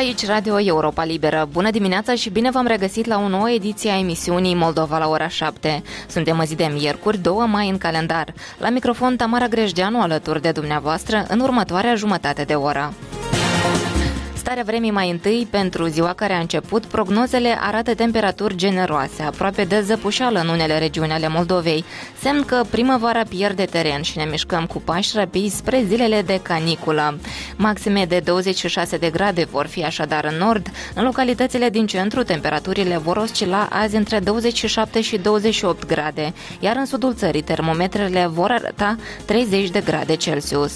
Aici Radio Europa Liberă. Bună dimineața și bine v-am regăsit la o nouă ediție a emisiunii Moldova la ora 7. Suntem în zi de miercuri, 2 mai în calendar. La microfon Tamara Grejdeanu alături de dumneavoastră în următoarea jumătate de oră. Starea vremii mai întâi, pentru ziua care a început, prognozele arată temperaturi generoase, aproape de zăpușeală în unele regiuni ale Moldovei, semn că primăvara pierde teren și ne mișcăm cu pași rapizi spre zilele de caniculă. Maxime de 26 de grade vor fi așadar în nord, în localitățile din centru temperaturile vor oscila azi între 27 și 28 grade, iar în sudul țării termometrele vor arăta 30 de grade Celsius.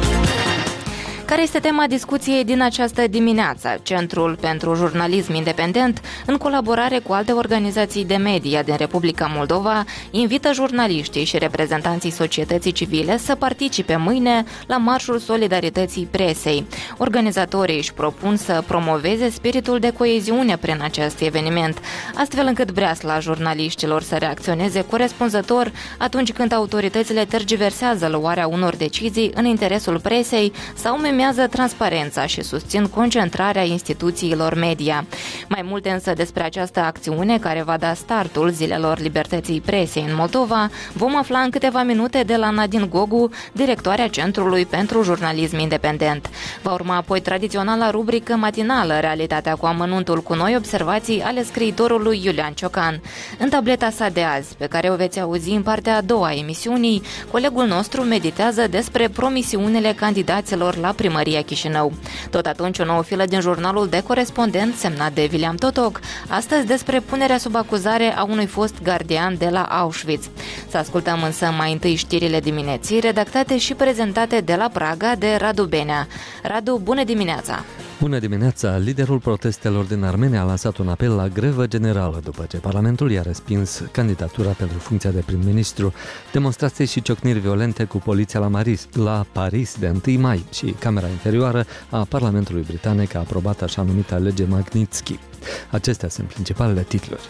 Care este tema discuției din această dimineață? Centrul pentru Jurnalism Independent, în colaborare cu alte organizații de media din Republica Moldova, invită jurnaliștii și reprezentanții societății civile să participe mâine la Marșul Solidarității Presei. Organizatorii își propun să promoveze spiritul de coeziune prin acest eveniment, astfel încât breasla jurnaliștilor să reacționeze corespunzător atunci când autoritățile tergiversează luarea unor decizii în interesul presei sau memează transparența și susțin concentrarea instituțiilor media. Mai multe însă despre această acțiune care va da startul zilelor libertății presei în Moldova vom afla în câteva minute de la Nadine Gogu, directoarea Centrului pentru Jurnalism Independent. Va urma apoi tradiționala rubrică matinală Realitatea cu amănuntul, cu noi observații ale scriitorului Iulian Ciocan. În tableta sa de azi, pe care o veți auzi în partea a doua a emisiunii, colegul nostru meditează despre promisiunile candidaților la Primăria Chișinău. Tot atunci, o nouă filă din jurnalul de corespondent semnat de William Totoc, astăzi despre punerea sub acuzare a unui fost gardian de la Auschwitz. Să ascultăm însă mai întâi știrile dimineții, redactate și prezentate de la Praga de Radu Benea. Radu, bună dimineața! Bună dimineața! Liderul protestelor din Armenia a lansat un apel la grevă generală după ce Parlamentul i-a respins candidatura pentru funcția de prim-ministru. Demonstrații și ciocniri violente cu poliția la Paris de 1 mai și Camera Inferioară a Parlamentului Britanic a aprobat așa numita lege Magnitsky. Acestea sunt principalele titluri.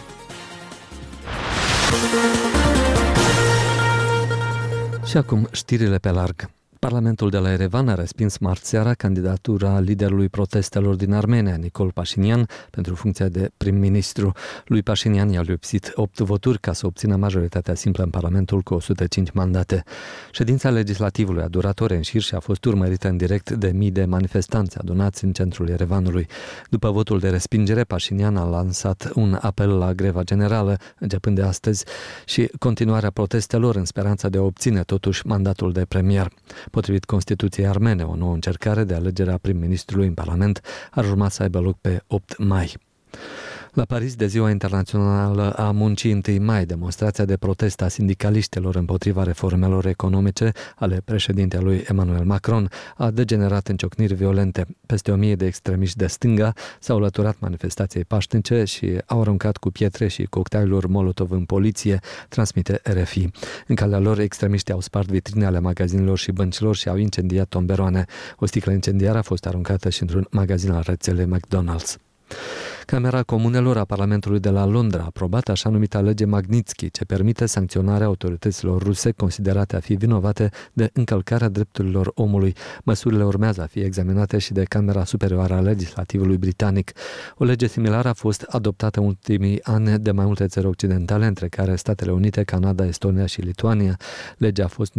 Și acum știrile pe larg. Parlamentul de la Erevan a respins marți seara candidatura liderului protestelor din Armenia, Nicol Pașinian, pentru funcția de prim-ministru. Lui Pașinian i-a lipsit 8 voturi ca să obțină majoritatea simplă în Parlamentul cu 105 mandate. Ședința legislativului a durat ore în șir și a fost urmărită în direct de mii de manifestanți adunați în centrul Erevanului. După votul de respingere, Pașinian a lansat un apel la greva generală, începând de astăzi, și continuarea protestelor în speranța de a obține totuși mandatul de premier. Potrivit Constituției armene, o nouă încercare de alegere a prim-ministrului în Parlament ar urma să aibă loc pe 8 mai. La Paris, de Ziua Internațională a Muncii 1 mai, demonstrația de protest a sindicaliștilor împotriva reformelor economice ale președintelui Emmanuel Macron a degenerat în ciocniri violente. Peste 1000 de extremiști de stânga s-au alăturat manifestației pașnice și au aruncat cu pietre și cocktailuri Molotov în poliție, transmite RFI. În calea lor, extremiștii au spart vitrine ale magazinelor și băncilor și au incendiat tomberoane. O sticlă incendiară a fost aruncată și într-un magazin al rețelei McDonald's. Camera Comunelor a Parlamentului de la Londra a aprobat așa numita lege Magnitsky, ce permite sancționarea autorităților ruse considerate a fi vinovate de încălcarea drepturilor omului. Măsurile urmează a fi examinate și de Camera Superioară a Legislativului Britanic. O lege similară a fost adoptată în ultimii ani de mai multe țări occidentale, între care Statele Unite, Canada, Estonia și Lituania. Legea a fost